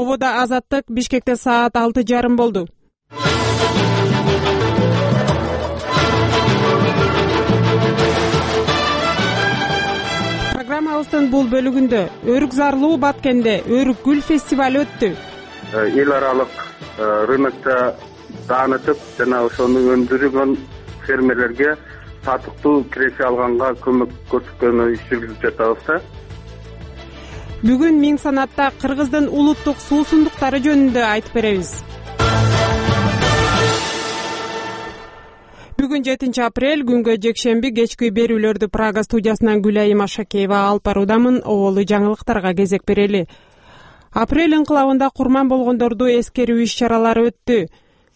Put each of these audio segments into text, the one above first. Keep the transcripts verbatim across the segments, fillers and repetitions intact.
Ободо Азаттык, Бишкекте саат алты жарым болду. Программабыздын бул бөлүгүндө Өрүк зарлуу Баткенде Өрүк гүл фестивалы өттү. Эл аралык рынокто таанытып жана ошону өндүргөн фермерлерге татыктуу киреше алганга көмөк көрсөткөнү иш жүргүзүп жатабыз да. Бүгүн миң санатта Кыргыздын улуттук суусундуктары жөнүндө айтып беребиз. Бүгүн жетинчи апрель, күнгө жекшемби кечки берүүлөрдү Прага студиясынан Гүлайым Ашакеева алып баруудамын. Оолу жаңылыктарга кезек берели. Апрель инкылабында курман болгондорду эскерүү иш-чаралары өттү.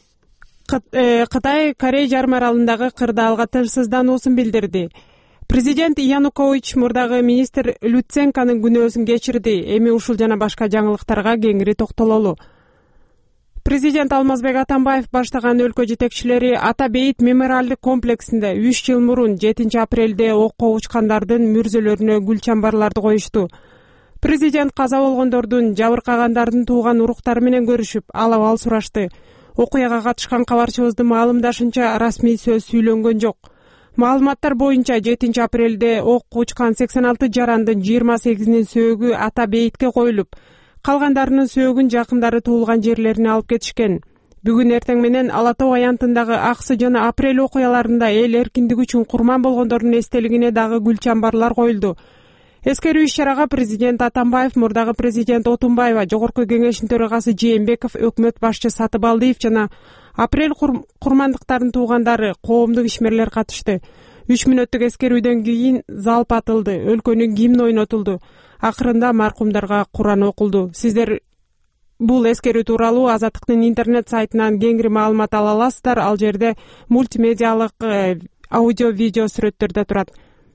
Кытай Корей жарым аралындагы кырдаалга тынчсыздануусун билдирди. Президент Янукович мурдагы министр Люценконун күнөөсүн кечирди. Эми ушул жана башка жаңылыктарга кеңири токтололу. Президент Алмазбек Атамбаев баштаган өлкө жетекчилери Ата Бейит мемориалдык комплексинде үч жыл мурун жетинчи апрелде окко учкандардын мүрзөлөрүнө гүл чамбарларды коюшту. Президент каза болгондордун, жабыркагандардын тууган уруктары менен көрүшүп, ал абал сурашты. Окуяга катышкан кабарчыбыздын маалымдашынча, расмий сөз сүйлөнгөн жок. Маалыматтар боюнча жетинчи апрелде окко учкан сексен алты жарандын жыйырма сегизинин сөөгү Ата Бейитке коюлуп, калгандарынын сөөгүн жакындары туулган жерлерине алып кетишкен. Бүгүн эртең менен Ала Тоо аянтындагы Аксы жана Апрель окуяларында эл эркиндиги үчүн курман болгондордун эстелигине дагы гүл чамбарлар коюлду. Эскерүү иш-чарага президент Атамбаев, мурдагы президент Отунбаева, жогорку кеңештин төрагасы Жээнбеков, өкмөт башчы Сатыбалдиев жана Апрель кур... курмандыктардын туугандары, коомдук ишмерлер катышты. үч мүнөттүк эскерүүдөн кийин залп атылды, өлкөнүн гимни ойнотулду. Акырында маркумдарга Куран окулду. Сиздер бул эскерүү тууралуу Азаттыктын интернет сайтынан кеңири маалымат ала аласыздар. Ал жерде мультимедиалык аудио-видео сүрөттөр да турат.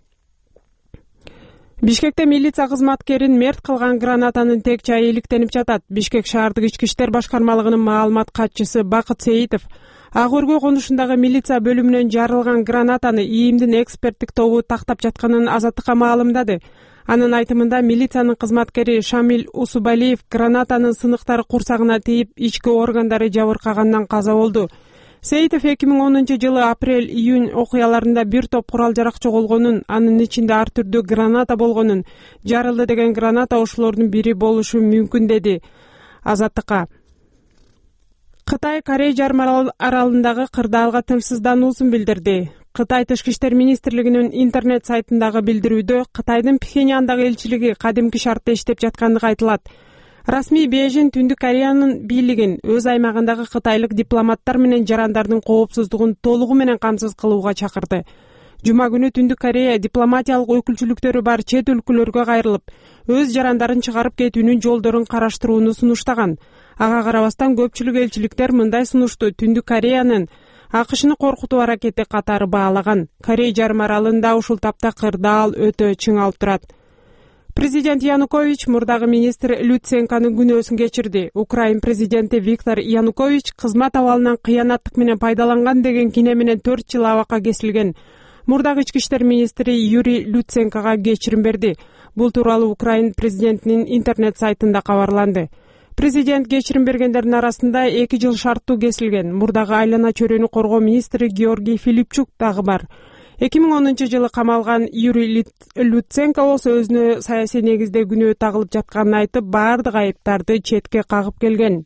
Бишкекте милиция кызматкерин мерт кылган гранатанын тек жайы иликтенип жатат. Бишкек шаардык ички иштер башкармалыгынын маалымат катчысы Бакыт Сейитов Ак өргө конушундагы милиция бөлүмүнөн жарылган гранатаны ИИМдин эксперттик тобу тактап жатканын Азаттыкка маалымдады. Анын айтымында милициянын кызматкери Шамил Усубалиев гранатанын сыныктары курсагына тийип, ички органдары жабыркагандан каза болду. Сейитов эки миң онунчу жылы апрель-июнь окуяларында бир топ курал жарак жоголгонун, анын ичинде ар түрдүү граната болгонун, жарылды деген граната ошолордун бири болушу мүмкүн деди Азаттыкка. Кытай Корей жарым аралындагы кырдаалга тынчсыздануусун билдирди. Кытай Тышкы иштер министрлигинин интернет сайтындагы билдирүүдө Кытайдын Пхеньяндагы элчилиги кадимки шартта иштеп жаткандыгы айтылат. Расмий Бейжин Түндүк Кореянын бийлигин өз аймагындагы кытайлык дипломаттар менен жарандардын коопсуздугун толугу менен камсыз кылууга чакырды. Жума күнү Түндүк Корея дипломатиялык өкүлчүлүктөрү бар чет өлкөлөргө кайрылып, өз жарандарын чыгарып кетүүнүн жолдорун караштырууну сунуштаган. Ага карабастан көпчүлүк элчиликтер мындай сунушту Түндүк Кореянын АКШны коркутуу аракети катары баалаган. Корей жарым аралында ушул тапта кырдаал өтө чыңалып турат. Президент Янукович мурдагы министр Люценконун күнөөсүн кечирди. Украин президенти Виктор Янукович кызмат абалынан кыянаттык менен пайдаланган деген кине менен төрт жыл абакка кесилген. Мурдагы ички иштер министри Юрий Люценкога кечирим берди. Бул тууралуу Украин президентинин интернет сайтында кабарланды. Президент кечирим бергендердин арасында эки жыл шарттуу кесилген. Мурдагы айлана чөрөнү коргоо министри Георгий Филипчук дагы бар. эки миң онунчу жылы камалган Юрий Люценко болсо өзүнө саясий негизде күнөө тагылып жатканын айтып, баардык айыптарды четке кагып келген.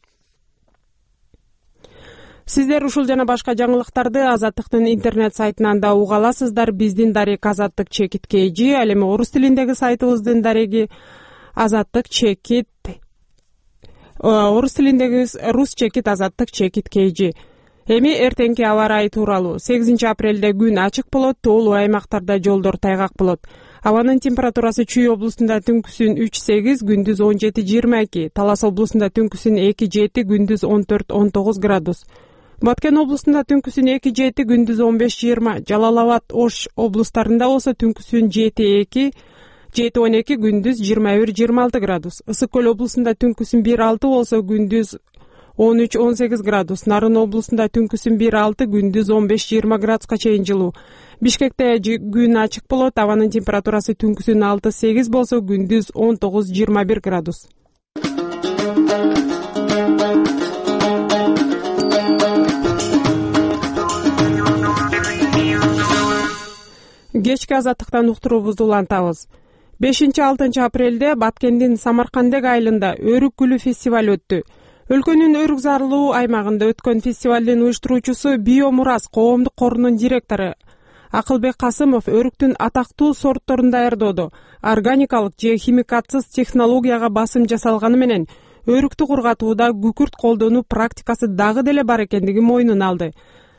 Сиздер ушул жана башка жаңылыктарды Азаттыктын интернет сайтынан да уга аласыздар. Биздин дарек азаттык чекит kg, ал эми орус тилиндеги сайтыбыздын дареги азаттык чекит, орус тилиндеги рус чекит азаттык чекит kg. Эми эртеңки аба ырайы тууралуу. сегизинчи апрелде күн ачык болот, тоолуу аймактарда жолдор тайгак болот. Абанын температурасы Чүй облусунда түнкүсүн үч сегиз, күндүз он жети жыйырма эки, Талас облусунда түнкүсүн эки жети, күндүз он төрт он тогуз градус. Баткен облусунда түнкүсүн эки жети, күндүз он беш жыйырма, Жалал Абад, Ош облустарында болсо түнкүсүн жети эки, жети он эки, күндүз жыйырма бир жыйырма алты градус. Ысык көл облусунда түнкүсүн бир алты болсо күндүз он үч он сегиз градус. Нарын облусунда түнкүсүн бир алты, күндүз он беш жыйырма градуска чейин жылуу. Бишкекте күн ачык болот, абанын температурасы түнкүсүн алты сегиз болсо күндүз он тогуз жыйырма бир градус. Кечки азаттыктан уктуруубузду улантабыз. бешинчи алтынчы апрелде Баткендин Самаркандек айылында Өрүк гүлү фестиваль өттү. Өлкөнүн өрүк зарылуу аймагында өткөн фестивалдын уюштуруучусу Биомурас коомдук корунун директору Акылбек Касымов өрүктүн атактуу сортторун даярдоодо органикалык же химикатсыз технологияга басым жасалганы менен өрүктү кургатууда күкүрт колдонуу практикасы дагы деле бар экендигин мойнуна алды.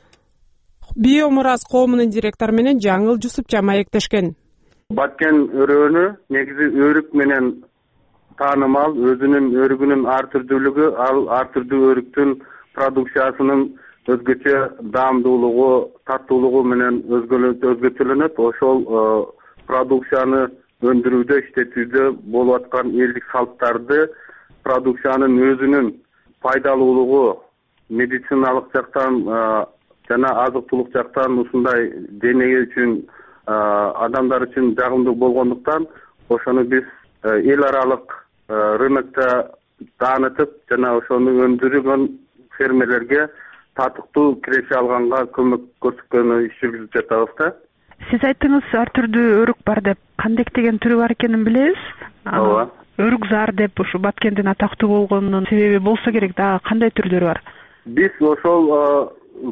Биомурас коомунун директору менен Жаңыл Жусупча маектешкен. Баткен өрөөнү негизи өрүк менен таанымал, өзүнүн өрүгүнүн ар түрдүүлүгү, ал ар түрдүү өрүктүн продукциясынын өзгөчө даамдуулугу, таттуулугу менен өзгөчөлөнөт. Ошол продукцияны өндүрүүдө, иштетүүдө болуп аткан элдик салттарды, продукциянын өзүнүн пайдалуулугу медициналык жактан жана азык-тулук жактан ушундай денеге үчүн, адамдар үчүн жагымдуу болгондуктан ошону биз эл аралык рынокто таанытып жана ошону өндүргөн фермерлерге татыктуу киреше алганга көмөк көрсөткөнү иш жүргүзүп жатабыз да. Сиз айттыңыз, ар түрдүү өрүк бар деп. Кандек деген түрү бар экенин билебиз. Ооба. Өрүк зар деп ушу Баткендин атактуу болгонунун себеби болсо керек, дагы кандай түрлөрү бар? Биз ошол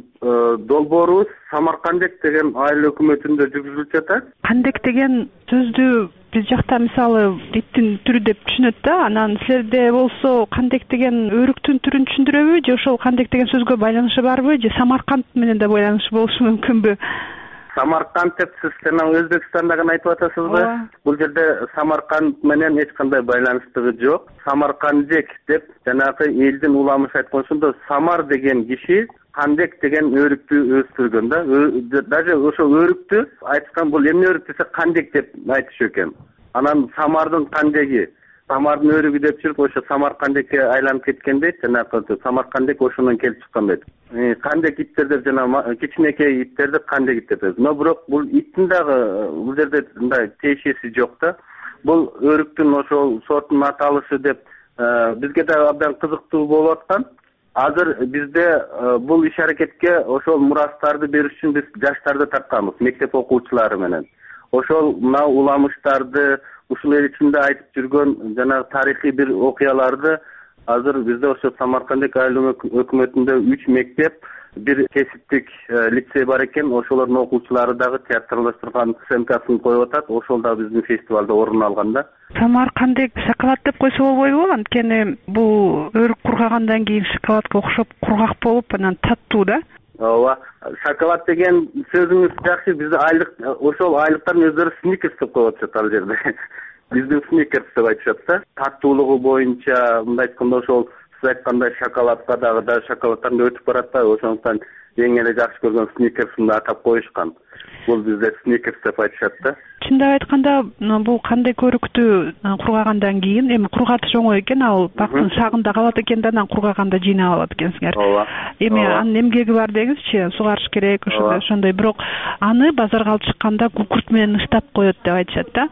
долбоорубуз Самаркандек деген айыл өкмөтүндө жүргүзүлүп жатат. Кандек деген сөздү биз жакта мисалы иттин түрү деп түшүнөт да, анан силерде болсо кандек деген өрүктүн түрүн түшүндүрөбү, же ошол кандек деген сөзгө байланышы барбы, же Самарканд менен да байланышы болушу мүмкүнбү? Самарканд деп сиз жана Өзбекстанда гана айтып атасызбы? Бул жерде Самарканд менен эч кандай байланыштыгы жок. Самаркандек деп жанагы элдин уламышы айткан ошондо Самар деген киши Кандек деген өрүктү өстүргөн да. Даже ошол өрүктү айткан, бул эмне өрүк десе Кандек деп айтышы экен. Анан Самардын кандеги, Самардын өрүгү деп жүрүп ошо Самаркандекке айланып кеткен дейт. Жанагы Самаркандек ошондон келип чыккан дейт. Кандек иттер деп жана кичинекей иттерди кандек ит деп. Но бирок бул иттин дагы бул жерде мындай тиешеси жок да. Бул өрүктүн ошол сортунун аталышы деп бизге дагы абдан кызыктуу болуп аткан. Азыр бизде бул иш аракетке ошол мурастарды бериш үчүн биз жаштарды тартканбыз, мектеп окуучулары менен. Ошол мына уламыштарды, ушул эл ичинде айтып жүргөн жана тарыхый бир окуяларды азыр бизде ошо Самаркандек айыл өкмөтүндө үч мектеп, бир кесиптик лицей бар экен. Ошолордун окуучулары дагы театрлаштырган сценкасын коюп атат. Ошол да биздин фестивалда орун алган да. Самаркандек шоколад деп койсо болбойбу? Анткени бул өрүк кургагандан кийин шоколадка окшоп кургак болуп, анан таттуу да. Ооба. Шоколад деген сөзүңүз жакшы. Бизде айлык, ошол айлыктардын өздөрү сникерс деп коюп атышат ал жерде. Биздин сникерс деп айтышат да. Таттуулугу боюнча мындай айтканда ошол сиз айткандай шоколадка дагы да шоколадтан өтүп барат да. Ошондуктан эң эле жакшы көргөн сникерсин да атап коюшкан. Бул бизде сникерс деп айтышат да. Чындап айтканда, бул кандек өрүктү кургагандан кийин, эми кургатыш оңой экен, ал бактын шагында калат экен да, анан кургагандан жыйнап алат экенсиңер. Ооба. Эми анын эмгеги бар деңизчи, сугарыш керек, ошондой ошондой, бирок аны базарга алып чыкканда күкүрт менен ыштап коет деп айтышат да.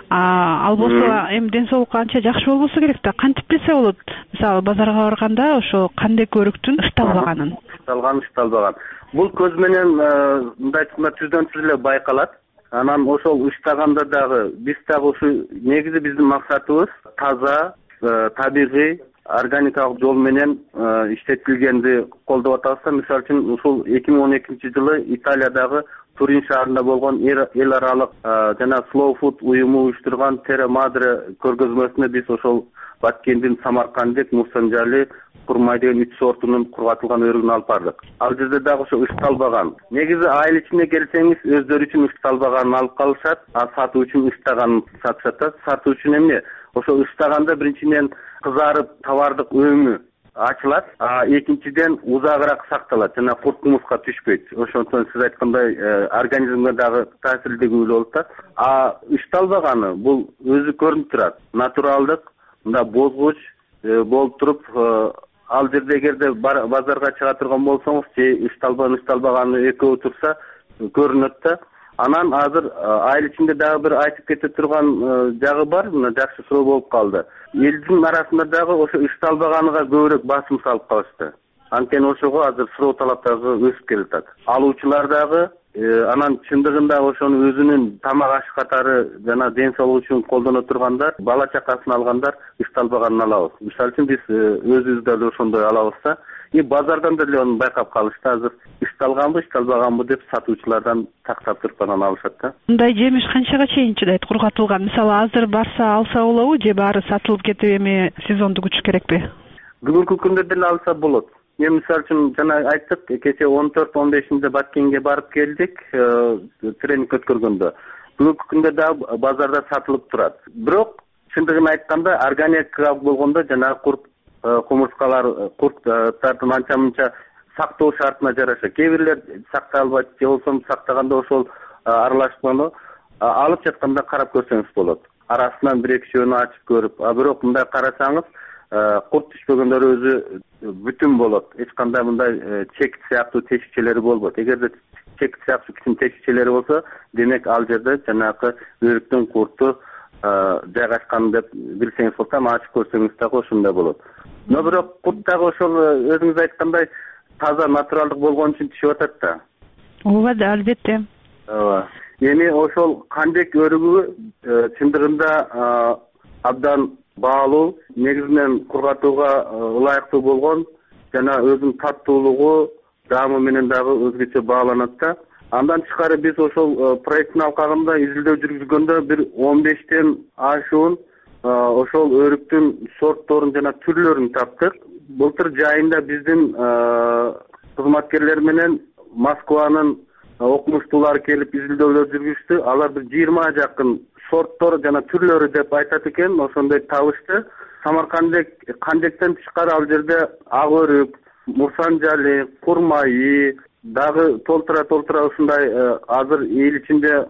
Ал болсо эми ден соолукка анча жакшы болбосо керек да. Кантип билсе болот? Мисалы базарга барганда ошо кандек өрүктүн ышталбаганын. Ышталган, ышталбаган. Бул көз менен мындай айтканда түздөн түз эле байкалат. Анан ошол ыштаганда дагы биз дагы ушу негизи биздин максатыбыз таза, табигый, органикалык жол менен иштетилгенди колдоп атабыз да. Мисалы үчүн ушул эки миң он экинчи жылы Италиядагы Турин шаарында болгон эл аралык жана Slow Food уюму уюштурган Terra Madre көргөзмөсүнө биз ошол Баткендин Самаркандек, Мусанжали, Курмай деген үч сортунун кургатылган өрүгүн алып бардык. Ал жерде дагы ошо ышталбаган. Негизи айыл ичине келсеңиз, өздөрү үчүн ышталбаганын алып калышат, а сатуу үчүн ыштаганын сатышат. Сатуу үчүн эмне? Ошо ыштаганда биринчиден кызарып товардык өңү ачылат, а экинчиден узагыраак сакталат жана курт кумуска түшпөйт. Ошондон сиз айткандай организмге дагы таасирдүү болот да. А ышталбаганы бул өзү көрүнүп турат. Натуралдык, мында бозгуч болуп туруп, ал жерде эгерде базарга чыга турган болсоңуз, же ышталбаган ышталбаганы экөө турса көрүнөт да. Анан азыр айыл ичинде дагы бир айтып кете турган жагы бар, мына жакшы суроо болуп калды. Элдин арасында дагы ошо ишталбаганга көбүрөөк басым салып калышты. Анткени ошого азыр суроо талаптары өсүп келатат. Алуучулар дагы анан чындыгында ошону өзүнүн тамак аш катары жана ден соолук үчүн колдоно тургандар, бала чакасын алгандар ишталбаганын алабыз. Мисалы үчүн биз өзүбүздө эле ошондой алабыз да. И базардан деле аны байкап калышты. Азыр ишталганбы, ишталбаганбы деп сатуучулардан тактап туруп анан алышат да. Мындай жемиш канчага чейин чыдайт кургатылган? Мисалы азыр барса алса болобу же баары сатылып кетип эми сезонду күтүш керекпи? Бүгүнкү күндө деле алса болот. Мен мисалы үчүн жана айттык, кече он төрт он бешинде Баткенге барып келдик, тренинг өткөргөндө. Бүгүнкү күндө дагы базарда сатылып турат. Бирок чындыгын айтканда органикага болгондо жанагы курт кумурскалар, курттардын анча мынча сактоо шартына жараша кээ бирлер сактай албайт, же болбосо сактаганда ошол аралашканы алып жатканда карап көрсөңүз болот. Арасынан бир экөөнү ачып көрүп, а бирок мындай карасаңыз курт түшпөгөндөр өзү бүтүн болот. Эч кандай мындай чекит сыяктуу тешикчелери болбойт. Эгерде чекит сыяктуу кичине тешикчелери болсо, демек ал жерде жанагы өрүктүн курту жайгашкан деп билсеңиз болот, аны ачып көрсөңүз дагы ошондой болот. Но бирок курт дагы ошол өзүңүз айткандай таза натуралдык болгон үчүн түшүп атат да. Ооба да, албетте. Ооба. Эми ошол кандек өрүгү чындыгында абдан баалуу, негизинен кургатууга ылайыктуу болгон жана өзүнүн таттуулугу, даамы менен дагы өзгөчө бааланат да. Андан тышкары биз ошол проекттин алкагында изилдөө жүргүзгөндө бир он бештен ашуун ошол өрүктүн сортторун жана түрлөрүн таптык. Былтыр жайында биздин кызматкерлер менен Москванын окумуштуулары келип изилдөөлөр жүргүздү. Алар бир жыйырма жакын сорттор жана түрлөрү деп айтат экен, ошондой табышты. Самаркандек кандектен тышкары ал жерде ак өрүк, мурсанжали, курмайы дагы толтура толтура ушундай азыр эл ичинде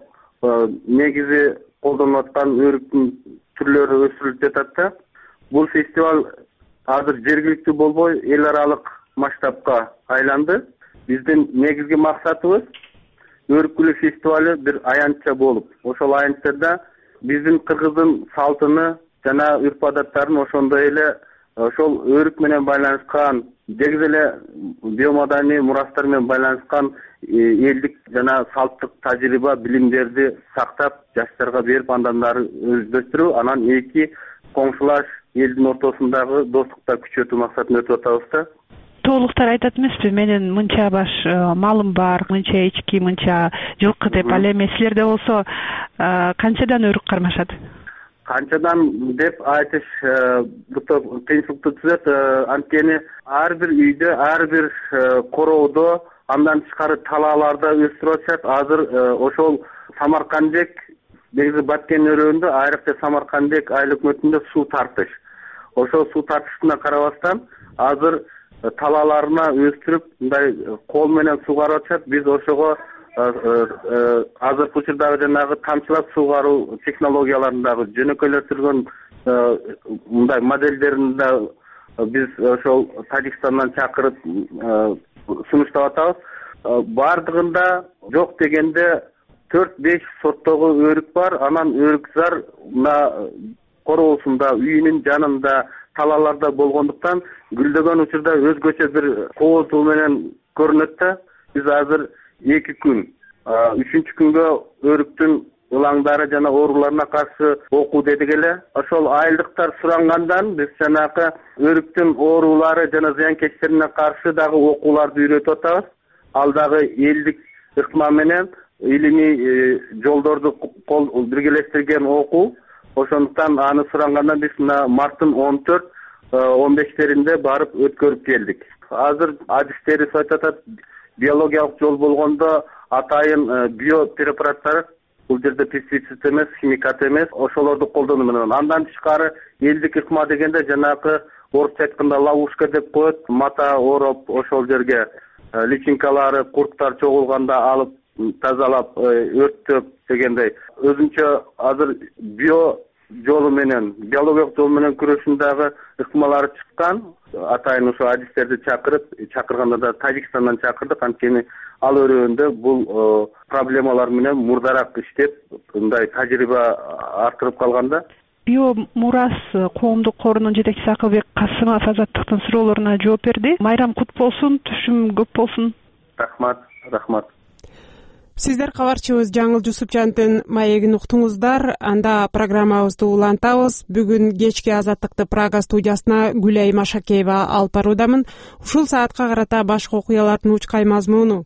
негизи колдонулуп аткан өрүктүн түрлөрү өсүрүлүп жатат да. Бул фестиваль азыр жергиликтүү болбой эл аралык масштабка айланды. Биздин негизги максатыбыз өрүк фестивалы бир аянтча болуп, ошол аянтчада биздин кыргыздын салтыны жана үрп-адаттарын ошондой эле ошол өрүк менен байланышкан, дегиз эле биомаданий мурастар менен байланышкан элдик жана салттык тажрыйба, билимдерди сактап, жаштарга берип, андан ары өздөштүрүү, анан эки коңшулаш элдин ортосундагы достукта күчөтүү максатында өтүп атабыз да. Толуктар айтат эмеспи, менин мынча баш малым бар, мынча эчки, мынча жылкы деп, ал эми силерде болсо канчадан өрүк кармашат? Канчадан деп айтыш кыйынчылыктуу түзөт, анткени ар бир үйдө, ар бир короодо, андан тышкары талааларда өстүрүп атышат. Азыр ошол Самаркандек, негизи Баткен өрөөндө, айрыкча Самаркандек айыл өкмөтүндө суу тартыш. Ошол суу тартышына карабастан азыр талааларына өстүрүп, мындай кол менен сугарып атышат. Биз ошого азыркы учурдагы жанагы тамчылап суугаруу технологияларын дагы жөнөкөйлөштүргөн мындай моделдерин да биз ошол Тажикстандан чакырып сунуштап атабыз. Бардыгында жок дегенде төрт беш сорттогу өрүк бар. Анан өрүкзар мына короосунда, үйүнүн жанында, талааларда болгондуктан гүлдөгөн учурда өзгөчө бир кооздуу менен көрүнөт да. Биз азыр эки күн, үчүнчү күнгө өрүктүн ылаңдары жана ооруларына каршы окуу дедик эле. Ошол айылдыктар сурангандан биз жанагы өрүктүн оорулары жана зыянкечтерине каршы дагы окууларды үйрөтүп атабыз. Ал дагы элдик ыкма менен илимий жолдорду кол биргелештирген окуу. Ошондуктан аны сурангандан биз мына марттын он төрт он бештеринде барып өткөрүп келдик. Азыр адистери айтып атат, биологиялык жол болгондо атайын биопрепараттар, бул жерде пестицид эмес, химикат эмес, ошолорду колдонуу менен. Андан тышкары элдик ыкма дегенде жанагы орусча айтканда ловушка деп коет, мата ороп ошол жерге личинкалары, курттар чогулганда алып тазалап, өрттөп дегендей. Өзүнчө азыр био жолу менен, биологиялык жол менен күрөшүн дагы ыкмалары чыккан. Атайын ошо адистерди чакырып, чакырганда да Тажикстандан чакырдык, анткени ал өрөөндө бул проблемалар менен мурдараак иштеп мындай тажрыйба артырып калган да. Био Мурас коомдук корунун жетекчиси Акылбек Касымов Азаттыктын суроолоруна жооп берди. Майрам кут болсун, түшүм көп болсун. Рахмат, рахмат. Сиздер кабарчыбыз Жаңыл Жусупжановдун маегин уктуңуздар. Анда программабызды улантабыз. Бүгүн кечки Азаттыкты Прага студиясына Гүлай Машакеева алып баруудамын. Ушул саатка карата башка окуялардын учкай мазмуну.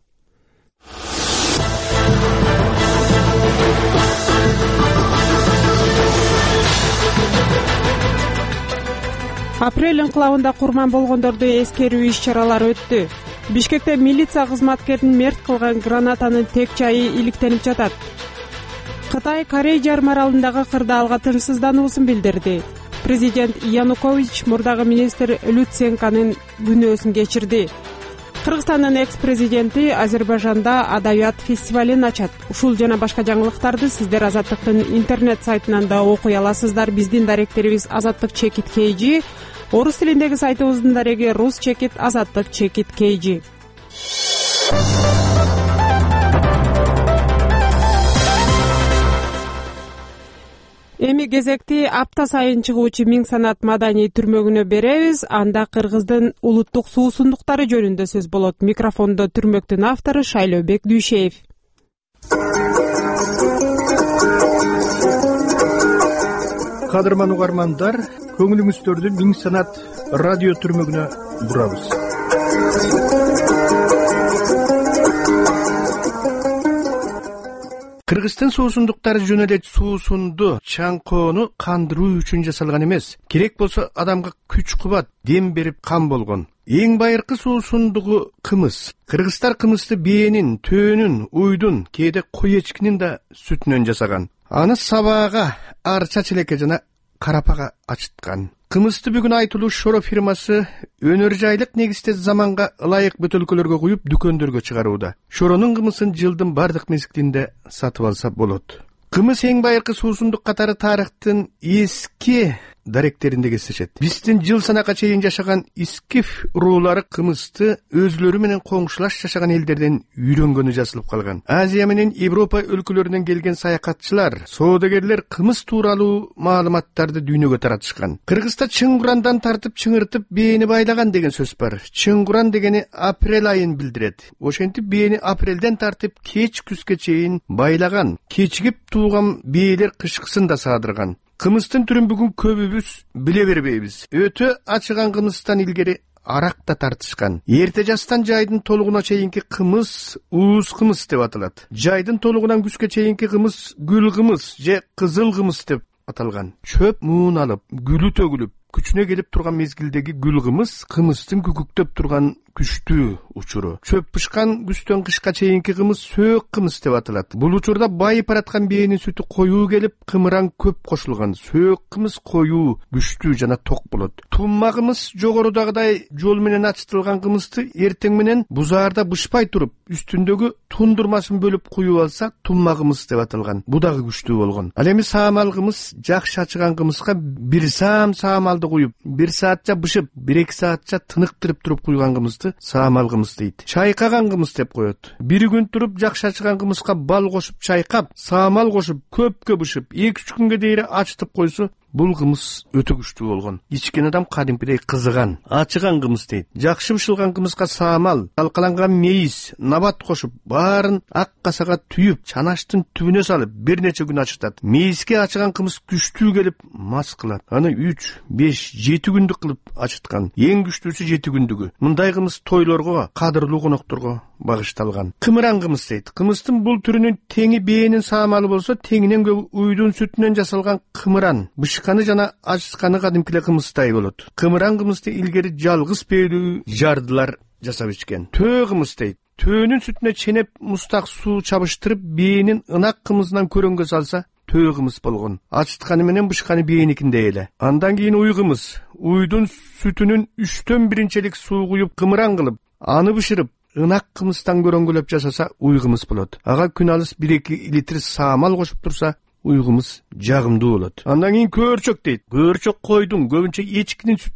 Апрель инкылабында курман болгондорду эскерүү иш-чаралары өттү. Бишкекте милиция кызматкерин мерт кылган гранатанын тек жайы иликтенип жатат. Кытай Корей жарым аралындагы кырдаалга тынчсыздануусун билдирди. Президент Янукович мурдагы министр Люценконун күнөөсүн кечирди. Кыргызстандын экс-президенти Азербайжанда адабият фестивалин ачат. Ушул жана башка жаңылыктарды сиздер Азаттыктын интернет сайтынан да окуй аласыздар. Биздин даректерибиз азаттык чекит kg, орус тилиндеги сайтыбыздын дареги рус чекит азаттык чекит kg. Эми кезекти апта сайын чыгуучу Миң Санат маданий түрмөгүнө беребиз. Анда Кыргыздын улуттук суусундуктары жөнүндө сөз болот. Микрофондо түрмөктүн автору Шайлообек Дүйшеев. Кадырман угармандар, көңүлүңүздөрдү Миң Санат радио түрмөгүнө бурабыз. Кыргыздын суусундуктары жөн эле суусунду, чаңкоону кандыруу үчүн жасалган эмес. Керек болсо адамга күч кубат, дем берип кан болгон. Эң байыркы суусундугу кымыз. Кыргыздар кымызды бээнин, төөнүн, уйдун, кээде кой эчкинин да сүтүнөн жасаган. Аны сабаага, арча челекке жана карапага ачыткан. Кымызды бүгүн айтылуу Шоро фирмасы өнөр жайлык негизде заманга ылайык бөтөлкөлөргө куюп дүкөндөргө чыгарууда. Шоронун кымызын жылдын бардык мезгилинде сатып алса болот. Кымыз эң байыркы суусундук катары тарыхтын эски даректеринде кездешет. Биздин жыл санакка чейин жашаган искиф руулары кымызды өзүлөрү менен коңшулаш жашаган элдерден үйрөнгөнү жазылып калган. Азия менен Европа өлкөлөрүнөн келген саякатчылар, соодагерлер кымыз тууралуу маалыматтарды дүйнөгө таратышкан. Кыргызда чыңгурандан тартып чыңыртып бээни байлаган деген сөз бар. Чыңгуран дегени апрель айын билдирет. Ошентип бээни апрелден тартып кеч күзгө чейин байлаган, кечигип тууган бээлер кышкысын да саадырган. Кымыздын түрүн бүгүн көбүбүз биле бербейбиз. Өтө ачыган кымыздан илгери арак да тартышкан. Эрте жастан жайдын толугуна чейинки кымыз уус кымыз деп аталат. Жайдын толугунан күзгө чейинки кымыз гүл кымыз же кызыл кымыз деп аталган. Чөп муун алып, гүлү төгүлүп, күчүнө келип турган мезгилдеги гүл кымыз кымыздын күкүктөп турган күчтүү учуру. Чөп пышкан күздөн кышка чейинки кымыз сөөк кымыз деп аталат. Бул учурда байып бараткан бээнин сүтү коюу келип, кымыран көп кошулган. Сөөк кымыз коюу, күчтүү жана ток болот. Тумма кымыз жогорудагыдай жол менен ачтылган кымызды эртең менен бузаарда бышпай туруп, үстүндөгү тундурмасын бөлүп куюп алса, тумма кымыз деп аталган. Бу дагы күчтүү болгон. Ал эми саамал кымыз жакшы ачыган кымызга бир саам саамалды куюп, бир саатча бышып, бир эки саатча тыныктырып туруп куйган кымыз саамал кымыз дейт. Чайкаган кымыз деп коет. Бир күн туруп жакшы ачыган кымызга бал кошуп чайкап, саамал кошуп, көпкө бышып, эки үч күнгө дейин ачытып койсо, бул кымыз өтө күчтүү болгон. Ичкен адам кадимкидей кызыган, ачыган кымыз дейт. Жакшы бышылган кымызга саамал, талкаланган мейиз, набат кошуп, баарын ак касага түйүп, чанаштын түбүнө салып, бир нече күн ачытат. Мейизге ачыган кымыз күчтүү келип мас кылат. Аны үч, беш, жети күндүк кылып ачыткан. Эң күчтүүсү жети күндүгү. Мындай кымыз тойлорго, кадырлуу конокторго багышталган. Кымыран кымыз дейт. Кымыздын бул түрүнүн теңи бээнин саамалы болсо, теңинен көп уйдун сүтүнөн жасалган кымыран. Бышканы жана ачысканы кадимкиле кымыздай болот. Кымыран кымызды илгери жалгыз бээлүү жардылар жасап ичкен. Төө кымыз дейт. Төөнүн сүтүнө ченеп мустак суу чабыштырып, бээнин ынак кымызынан көрөнгө салса, төө кымыз болгон. Ачытканы менен бышканы бээникиндей эле. Андан кийин уй кымыз. Уйдун сүтүнүн үчтөн биринчелик суу куюп, кымыран кылып, аны бышырып, ынак кымыздан көрөнгөлөп жасаса, уй кымыз болот. Ага күн алыс бир эки литр саамал кошуп турса, уй кымыз жагымдуу болот. Андан кийин көөрчөк дейт. Көөрчөк койдун, көбүнчө эчкинин сүтүнө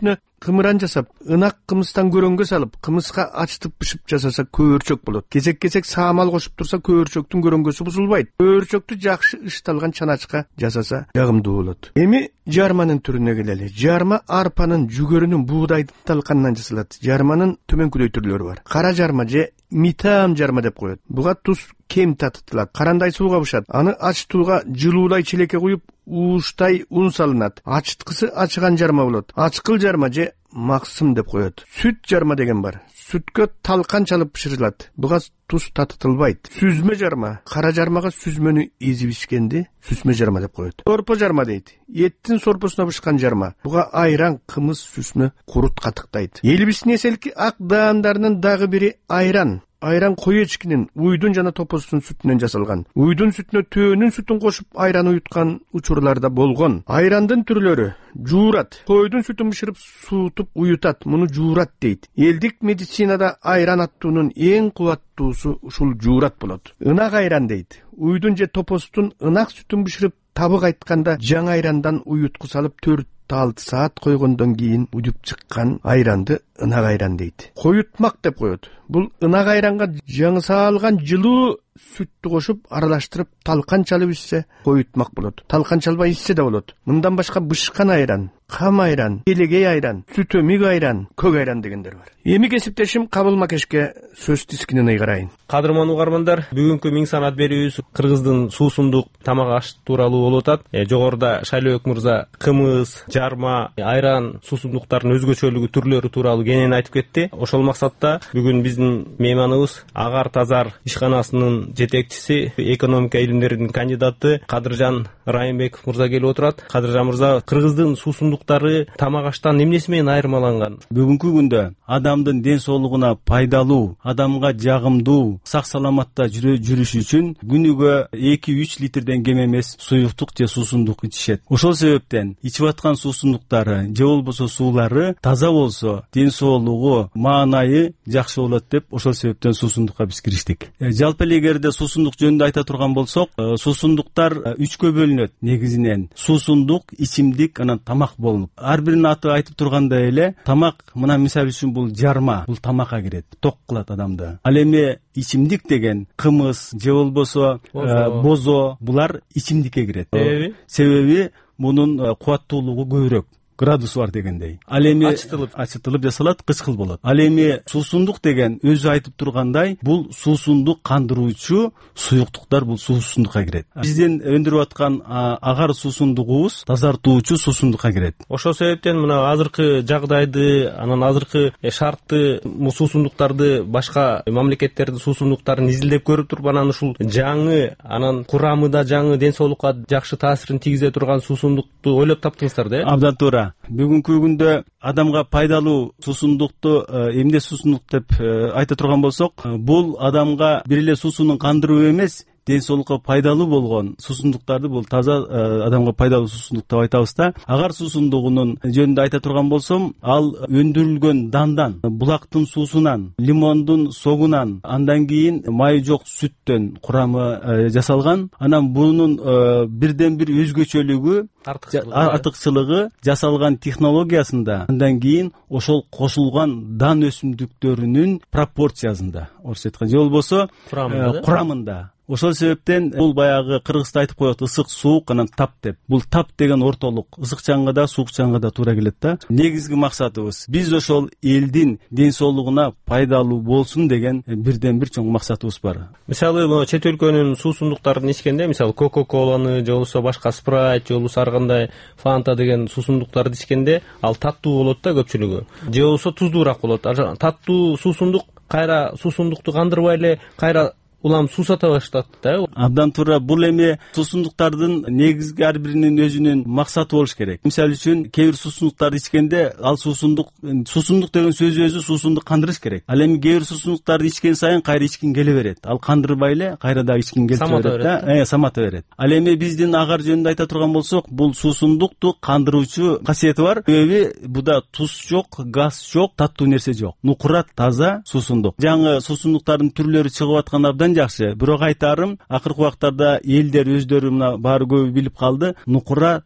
кымыран жасап, ынак кымыстан көрөнгө салып, кымыска ачтып бышып жасаса көөрчөк болот. Кезек-кезек саамал кошуп турса көөрчөктүн көрөнгөсү бузулбайт. Көөрчөктү жакшы ышталган чаначка жасаса жагымдуу болот. Эми жарманын түрүнө келели. Жарма арпанын, жүгөрүнүн, буудайдын талканынан жасалат. Жарманын төмөнкүдөй түрлөрү бар. Кара жарма же митам жарма деп коет. Буга туз кем татытылат. Карандай сууга бышат. Аны ачтууга жылуулай челекке куюп, ууштай ун салынат. Ачыткысы ачыган жарма болот. Ачкыл жарма же максым деп коет. Сүт жарма деген бар. Сүткө талкан чалып бышырылат. Буга туз татытылбайт. Сүзмө жарма. Кара жармага сүзмөнү эзип ичкенди сүзмө жарма деп коет. Сорпо жарма дейт. Эттин сорпосуна бышкан жарма. Буга айран, кымыз, сүзмө, курут катыктайт. Элибиздин эселки ак даамдарынын дагы бири айран. Айран кой эчкинин, уйдун жана топостун сүтүнөн жасалган. Уйдун сүтүнө төөнүн сүтүн кошуп айран уюткан учурларда болгон. Айрандын түрлөрү: жуурат. Койдун сүтүн бышырып суутуп уютат. Муну жуурат дейт. Элдик медицинада айран аттуунун эң кубаттуусу ушул жуурат болот. Ынак айран дейт. Уйдун же топостун ынак сүтүн бышырып табык айтканда жаңы айрандан уютку салып төрт алты саат койгондон кийин уюп чыккан айранды ынак айран дейт. Коютмак деп коет. Бул ынак айранга жаңысаалган жылуу сүттү кошуп аралаштырып талкан чалып ичсе коютмак болот. Талкан чалбай ичсе да болот. Мындан башка бышкан айран, кам айран, келегей айран, сүтөмүк айран, көк айран дегендер бар. Эми кесиптешим Кабыл Макешке сөз тискинин ыйгарайын. Кадырман угармандар, бүгүнкү миң санат берүүбүз Кыргыздын суусундук тамак аш тууралуу болуп атат. Э, жогоруда Шайлообек мырза кымыз, жарма, айран суусундуктардын өзгөчөлүгү, түрлөрү тууралуу кенен айтып кетти. Ошол максатта бүгүн биздин мейманыбыз Агар Тазар ишканасынын жетекчиси, экономика илимдеринин кандидаты Кадыржан Райымбеков мырза келип отурат. Кадыржан мырза, Кыргыздын суусундуктары тамак аштан эмнеси менен айырмаланган? Бүгүнкү күндө адамдын ден соолугуна пайдалуу, адамга жагымдуу, сак саламатта жүрүш үчүн күнүгө эки үч литрден кем эмес суюктук же суусундук ичишет. Ошол себептен ичип аткан суусундуктары же болбосо суулары таза болсо, ден соолугу, маанайы жакшы болот деп ошол себептен суусундукка биз кириштик. Жалпы эле эгерде суусундук жөнүндө айта турган болсок, суусундуктар үчкө бөлүнөт. Негизинен суусундук, ичимдик, анан тамак болуп. Ар биринин аты айтып тургандай эле, тамак мына мисалы үчүн бул жарма, бул тамакка кирет, ток кылат адамды. Ал эми ичимдик деген кымыз же болбосо бозо, булар ичимдикке кирет. Себеби? Себеби мунун кубаттуулугу көбүрөөк. Градус бар дегендей. Ал эми ачытылып ачытылып жасалат, кычкыл болот. Ал эми суусундук деген өзү айтып тургандай, бул суусундук кандыруучу суюктуктар, бул суусундукка кирет. Биздин өндүрүп аткан агар суусундугубуз тазартуучу суусундукка кирет. Ошол себептен мына азыркы жагдайды, анан азыркы шартты суусундуктарды, башка мамлекеттердин суусундуктарын изилдеп көрүп туруп, анан ушул жаңы, анан курамы да жаңы, ден соолукка жакшы таасирин тийгизе турган суусундукту ойлоп таптыңыздар да? Абдан туура. Бүгүнкү күндө адамга пайдалуу суусундукту эмне суусундук деп айта турган болсок, бул адамга бир эле суусунун кандыруу эмес, ден соолукка пайдалуу болгон суусундуктарды бул таза адамга пайдалуу суусундук деп айтабыз да. Агар суусундугунун жөнүндө айта турган болсом, ал өндүрүлгөн дандан, булактын суусунан, лимондун согунан, андан кийин майы жок сүттөн курамы жасалган. Анан бунун бирден бир өзгөчөлүгү, артыкчылыгы жасалган технологиясында, андан кийин ошол кошулган дан өсүмдүктөрүнүн пропорциясында, орусча айтканда, же болбосо курамында. Ошол себептен бул баягы кыргызда айтып коет, ысык, суук, анан тап деп. Бул тап деген ортолук, ысык чаңга да, суук чаңга да туура келет да. Негизги максатыбыз биз ошол элдин ден соолугуна пайдалуу болсун деген бирден бир чоң максатыбыз бар. Мисалы, чет өлкөнүн суусундуктарын ичкенде, мисалы Кока-коланы же болбосо башка Спрайт же болбосо ар кандай Фанта деген суусундуктарды ичкенде, ал таттуу болот да көпчүлүгү. Же болбосо туздуураак болот. Таттуу суусундук кайра суусундукту кандырбай эле кайра улам суусата баштат да. Абдан туура. Бул эми суусундуктардын негизги ар биринин өзүнүн максаты болуш керек. Мисалы үчүн кээ бир суусундуктарды ичкенде, ал суусундук суусундук деген сөз өзү суусундук кандырыш керек. Ал эми кээ бир суусундуктарды ичкен сайын кайра ичкин келе берет. Ал кандырбай эле кайра дагы ичкин келе берет да. Э, самата берет. Ал эми биздин агар жөнүндө айта турган болсок, бул суусундукту кандыруучу касиети бар. Себеби буда туз жок, газ жок, таттуу нерсе жок. Нукура таза суусундук. Жаңы суусундуктардын түрлөрү чыгып аткан абдан жакшы. Бирок айтарым, акыркы убактарда элдер өздөрү мына баары көбү билип калды, нукура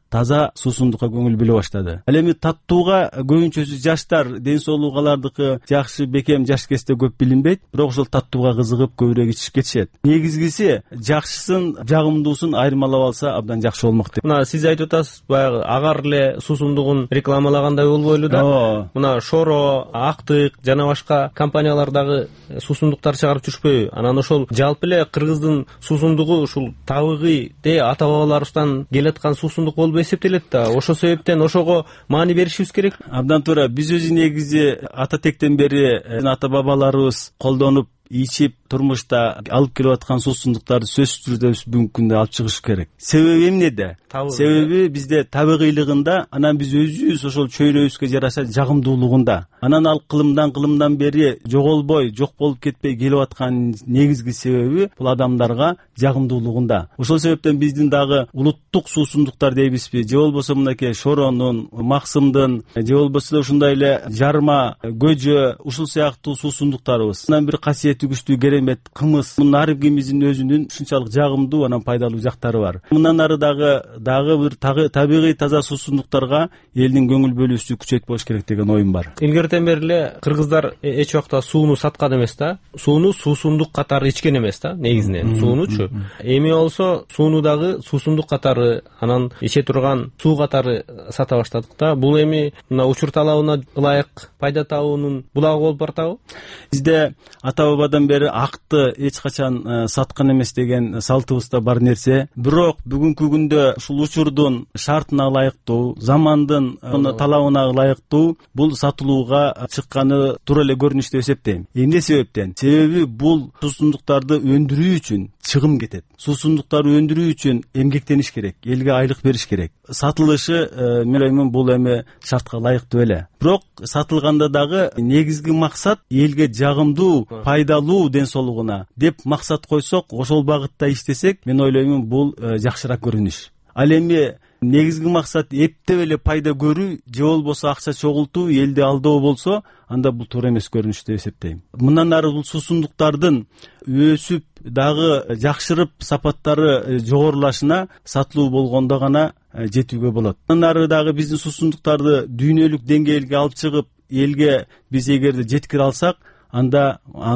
таза суусундукка көңүл бөлө баштады. Ал эми таттууга көбүнчөсү жаштар, ден соолугу алардыкы жакшы, бекем, жаш кезде көп билинбейт, бирок ошол таттууга кызыгып көбүрөөк ичип кетишет. Негизгиси жакшысын, жагымдуусун айырмалап алса абдан жакшы болмок деп. Мына сиз айтып атасыз, баягы агар эле суусундугун рекламалагандай болбойлу да. Мына Шоро, Актык жана башка компаниялар дагы суусундуктар чыгарып жүрүшпөйбү? Анан ошол жалпы эле Кыргыздын суусундугу ушул табигый де ата бабаларыбыздан келаткан суусундук болуп эсептелет да. Ошол себептен ошого маани беришибиз керек. Абдан туура. Биз өзү негизи ата тектен бери ата бабаларыбыз колдонуп ичип турмушта алып келип аткан суусундуктарды сөзсүз түрдө бүгүнкү күндө алып чыгыш керек. Себеби эмнеде? Себеби бизде табигыйлыгында, анан биз өзүбүз ошол чөйрөбүзгө жараша жагымдуулугунда. Анан ал кылымдан кылымдан бери жоголбой, жок болуп кетпей келип аткан негизги себеби бул адамдарга жагымдуулугунда. Ошол себептен биздин дагы улуттук суусундуктар дейбизби, же болбосо мынакей Шоронун, Максымдын, же болбосо ушундай эле Жарма, Көжө, ушул сыяктуу суусундуктарыбыз. Анан бир касиети күчтүү керемет кымыз. Мунун ар бирибиздин өзүнүн ушунчалык жагымдуу, анан пайдалуу жактары бар. Мындан ары дагы дагы бир табигый таза суусундуктарга элдин көңүл бөлүүсү күчөйт болуш керек деген оюм бар. Илгертен бери эле кыргыздар эч убакта сууну саткан эмес да. Сууну суусундук катары ичкен эмес да, негизинен. Суунучу. Эми болсо сууну дагы суусундук катары, анан иче турган суу катары сата баштадык да. Бул эми мына учур талабына ылайык пайда табуунун булагы болуп бартабы? Бизде ата бабадан бери акты эч качан саткан эмес деген салтыбызда бар нерсе. Бирок бүгүнкү күндө ушул учурдун шартына ылайыктуу, замандын талабына ылайыктуу бул сатылууга чыкканы туура эле көрүнүш деп эсептейм. Эмне себептен? Себеби бул суусундуктарды өндүрүү үчүн чыгым кетет. Суусундуктарды өндүрүү үчүн эмгектениш керек, элге айлык бериш керек. Сатылышы мен ойлоймун бул эми шартка ылайыктуу эле. Бирок сатылганда дагы негизги максат элге жагымдуу, пайдалуу ден соолугуна деп максат койсок, ошол багытта иштесек, мен ойлоймун бул жакшыраак көрүнүш. Ал эми негизги максат эптеп эле пайда көрүү же болбосо акча чогултуу, элди алдоо болсо, анда бул туура эмес көрүнүш деп эсептейм. Мындан ары бул суусундуктардын өсүп дагы жакшырып сапаттары жогорулашына сатылуу болгондо гана жетүүгө болот. Мындан ары дагы биздин суусундуктарды дүйнөлүк деңгээлге алып чыгып, элге биз эгерде жеткире алсак, анда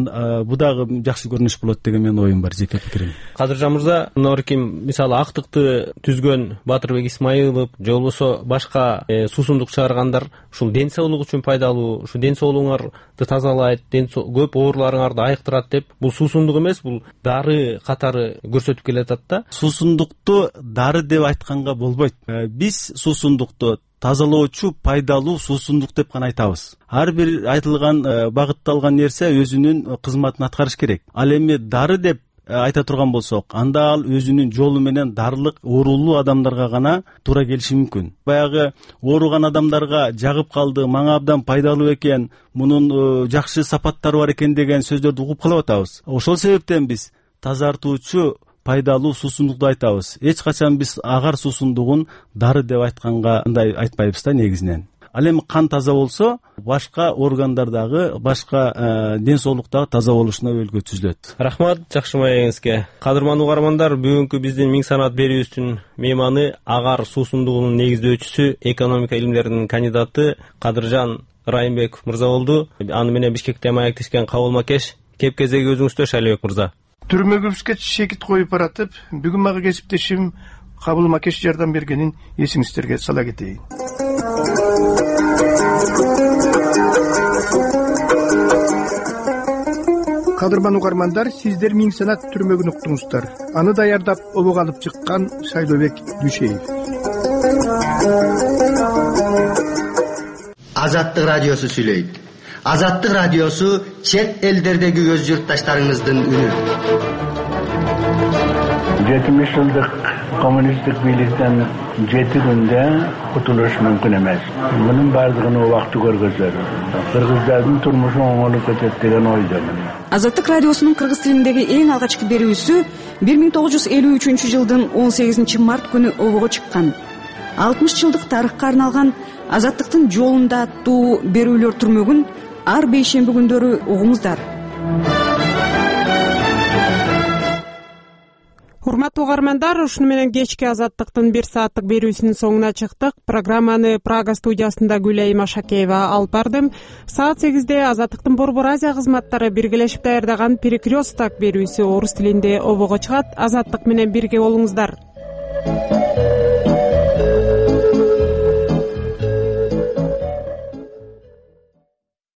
бу дагы жакшы көрүнүш болот деген менин оюм бар, жеке пикирим. Кадыржан мырза, мынаким мисалы Актыкты түзгөн Батырбек Исмаилов же болбосо башка суусундук чыгаргандар ушул ден соолук үчүн пайдалуу, ушу ден соолугуңарды тазалайт, көп ооруларыңарды айыктырат деп, бул суусундук эмес, бул дары катары көрсөтүп келатат да. Суусундукту дары деп айтканга болбойт. Биз суусундукту тазалоочу пайдалуу суусундук деп гана айтабыз. Ар бир айтылган, багытталган нерсе өзүнүн кызматын аткарыш керек. Ал эми дары деп айта турган болсок, анда ал өзүнүн жолу менен дарылык оорулуу адамдарга гана туура келиши мүмкүн. Баягы ооруган адамдарга жагып калды, мага абдан пайдалуу экен, мунун жакшы сапаттары бар экен деген сөздөрдү угуп калып атабыз. Ошол себептен биз тазартуучу пайдалуу суусундукту айтабыз. Эч качан биз агар суусундугун дары деп айтканга андай айтпайбыз да негизинен. Ал эми кан таза болсо, башка органдардагы, башка ден соолуктагы таза болушуна өбөлгө түзүлөт. Рахмат, жакшы маегиңизге. Кадырман угармандар, бүгүнкү биздин Миң санат берүүбүздүн мейманы агар суусундугунун негиздөөчүсү, экономика илимдеринин кандидаты Кадыржан Райымбеков мырза болду. Аны менен Бишкекте маектешкен Кабыл Макеш. Кеп кезеги өзүңүздө, Шайлыбек мырза. Түрмөгүбүзгө шекит коюп баратып, бүгүн мага кесиптешим Кабыл Макеш жардам бергенин эсиңиздерге сала кетейин. Кадырман угармандар, сиздер Миң санат түрмөгүн уктуңуздар. Аны даярдап обого алып чыккан Шайлыбек Дүшеев. Азаттык радиосу сүйлөйт. Азаттык радиосу чет элдердеги өз журтташтарыңыздын үнү. жетимиш жылдык коммунисттик бийликтен жети күндө кутулуш мүмкүн эмес. Мунун бардыгын убакыты көргөзөр. Кыргыздардын турмушу оңолуп кетет деген ойдомун. Азаттык радиосунун кыргыз тилиндеги эң алгачкы берүүсү бир миң тогуз жүз элүү үчүнчү жылдын он сегизинчи март күнү обого чыккан. алтымыш жылдык тарыхка арналган Азаттыктын жолунда аттуу берүүлөр түрмөгүн ар бейшемби күндөрү угуңуздар. урматтуу угармандар, ушуну менен кечки Азаттыктын бир сааттык берүүсүнүн соңуна чыктык. Программаны Прага студиясында Гүлайым Ашакеева алып бардым. Саат сегизде Азаттыктын Борбор Азия кызматтары биргелешип даярдаган Перекресток берүүсү орус тилинде обого чыгат. Азаттык менен бирге болуңуздар.